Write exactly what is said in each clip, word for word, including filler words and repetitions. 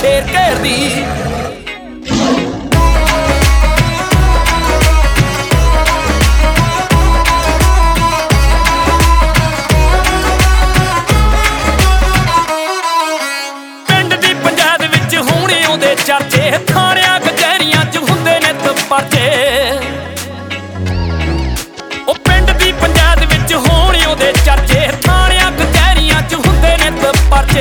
ਸ਼ੇਰ ਘੇਰਦੀ। ਪਿੰਡ ਦੀ ਪੰਚਾਇਤ ਵਿੱਚ ਹੋਣੇ ਉਹਦੇ ਚਰਚੇ, ਥਾਣਿਆਂ ਕਚਹਿਰੀਆਂ ਚ ਹੁੰਦੇ ਨੇ ਪਰਚੇ। ਉਹ ਪਿੰਡ ਦੀ ਪੰਚਾਇਤ ਵਿੱਚ ਹੋਣੇ ਉਹਦੇ ਚਰਚੇ, ਥਾਣਿਆਂ ਕਚਹਿਰੀਆਂ ਚ ਹੁੰਦੇ ਨੇ ਪਰਚੇ।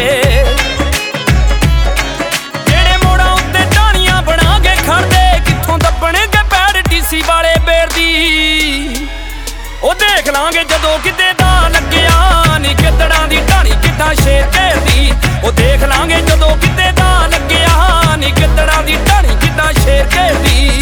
ਜਿਹੜੇ ਮੋੜਾਂ ਉੱਤੇ ਢਾਣੀਆਂ ਬਣਾ ਕੇ ਖੜਦੇ, ਕਿੱਥੋਂ ਦੱਬਣਗੇ ਪੈਰ ਡੀਸੀ ਵਾਲੇ ਬੇਰ ਦੀ। ਉਹ ਦੇਖ ਲਾਂਗੇ ਜਦੋਂ ਕਿਤੇ ਦਾ ਲੱਗਿਆ ਨੀ ਗਿੱਦੜਾਂ ਦੀ ਢਾਣੀ ਕਿੱਦਾਂ ਸ਼ੇਰ ਘੇਰਦੀ। ਉਹ ਦੇਖ ਲਾਂਗੇ ਜਦੋਂ ਕਿਤੇ ਦਾ ਲੱਗਿਆ ਨੀ ਗਿੱਦੜਾਂ ਦੀ ਢਾਣੀ ਕਿੱਦਾਂ ਸ਼ੇਰ ਘੇਰਦੀ।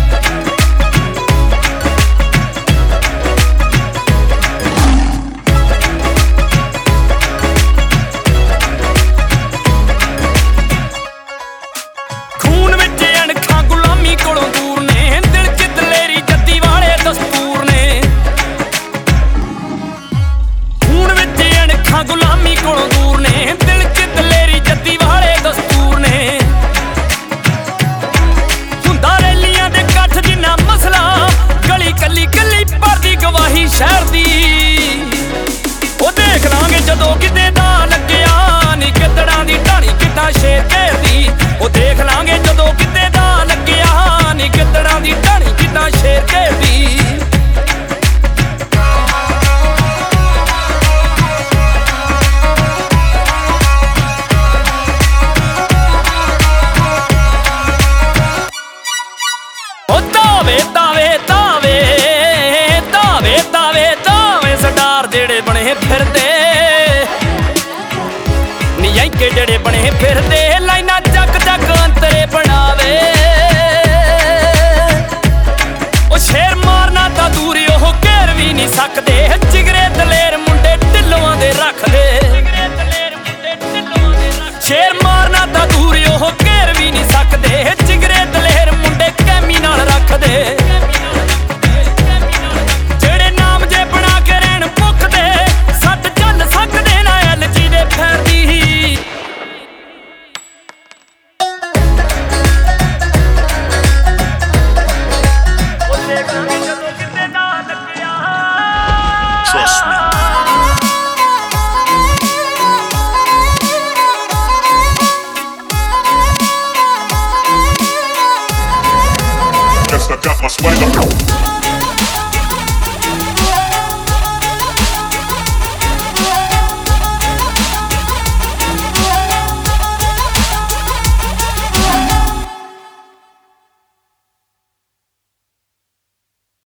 ਖੂਨ ਵਿੱਚ ਅਣਖਾਂ ਗੁਲਾਮੀ ਕੋਲੋਂ ਦੂਰ ਨੇ, ਦਿਲ ਚ ਦਲੇਰੀ ਜੱਦੀ ਵਾਲੇ ਦਸਤੂਰ ਨੇ। ਖੂਨ ਵਿੱਚ ਅਣਖਾਂ ਗੁਲਾਮੀ ਕੋਲੋਂ ਦੂਰ ਨੇ, ਦਿਲ ਚ ਦਲੇਰੀ ਜੱਦੀ ਵਾਲੇ ਦਸਤੂਰ ਨੇ। ਹੁੰਦਾ ਰੈਲੀਆਂ ਦੇ ਇਕੱਠ ਜਿੰਨਾ ਮਸਲਾ, ਗਲੀ ਕੱਲੀ ਕੱਲੀ ਭਰਦੀ ਗਵਾਹੀ ਸ਼ਹਿਰ ਦੀ। ਉਹ ਦੇਖ ਲਾਂਗੇ ਜਦੋਂ ਕਿਤੇ ਦਾ ਲੱਗਿਆ ਨੀ ਗਿੱਦੜਾਂ ਦੀ ਢਾਣੀ ਕਿੱਦਾਂ ਸ਼ੇਰ ਘੇਰਦੀ। ਉਹ ਦੇਖ ਲਾਂਗੇ ਜਦੋਂ ਕਿਤੇ ਦਾ ਲੱਗਿਆ ਨੀ ਗਿੱਦੜਾਂ ਦੀ ਢਾਣੀ ਕਿੱਦਾਂ ਸ਼ੇਰ ਘੇਰਦੀ। ਉਹ ਤਾਵੇ ਤਾਵੇ ਤਾਵੇ ਤਾਵੇ ਤਾਵੇ ਤਾਵੇ ਸਰਦਾਰ ਜਿਹੜੇ ਬਣੇ ਫਿਰਦੇ ਨੀ, ਯਾਂਕੇ ਜਿਹੜੇ ਬਣੇ ਫਿਰਦੇ ਲਾਈਨਾਂ ਚੱਕ ਚੱਕ ਅੰਤਰੇ ਬਣਾਵੇ। ਉਹ ਸ਼ੇਰ ਮਾਰਨਾ ਤਾਂ ਦੂਰ ਉਹ ਘੇਰ ਵੀ ਨਹੀਂ ਸਕਦੇ, ਜਿਗਰੇ ਦਲੇਰ ਮੁੰਡੇ ਢਿੱਲੋਆਂ ਦੇ ਰੱਖਦੇ। ਸ਼ੇਰ ਮਾਰਨਾ ਤਾਂ ਦੂਰ ਉਹ ਘੇਰ ਵੀ ਨਹੀਂ ਸਕਦੇ, ਜਿਗਰੇ ਦਲੇਰ ਮੁੰਡੇ ਕੈਮੀ ਨਾਲ ਰੱਖਦੇ। ਜਿਹੜੇ ਨਾਮ ਜੇ ਬਣਾ ਕੇ ਰਹਿਣ ਭੁੱਖਦੇ, ਸੱਟ ਚੱਲ ਸਕਦੇ ਨਾ ਐਲਜੀ ਦੇ ਫੈਰਦੀ। Trust me. Guess I got my swagger